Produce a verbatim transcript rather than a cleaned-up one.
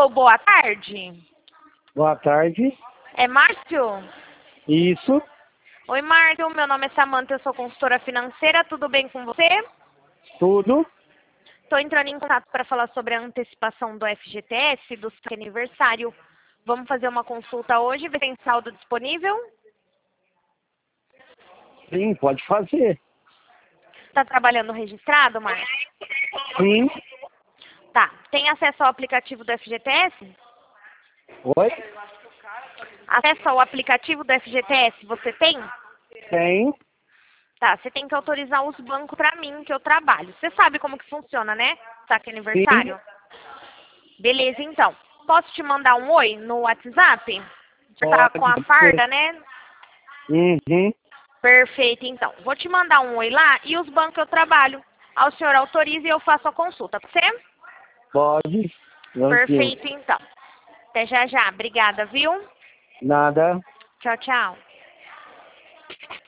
Alô, boa tarde. Boa tarde. É Márcio? Isso. Oi, Márcio. Meu nome é Samanta, eu sou consultora financeira. Tudo bem com você? Tudo. Estou entrando em contato para falar sobre a antecipação do F G T S, do seu aniversário. Vamos fazer uma consulta hoje, ver se tem saldo disponível? Sim, pode fazer. Está trabalhando registrado, Márcio? Sim. Tá. Tem acesso ao aplicativo do F G T S? Oi? Acesso ao aplicativo do F G T S, você tem? Tem. Tá, você tem que autorizar os bancos para mim, que eu trabalho. Você sabe como que funciona, né? Saque Sim. aniversário? Beleza, então. Posso te mandar um oi no WhatsApp? Você tá com a Pode farda, ser. né? Uhum. Perfeito, então. Vou te mandar um oi lá e os bancos que eu trabalho. Ao senhor autoriza e eu faço a consulta. Pode ser? Pode. Tranquilo. Perfeito, então. Até já já. Obrigada, viu? Nada. Tchau, tchau.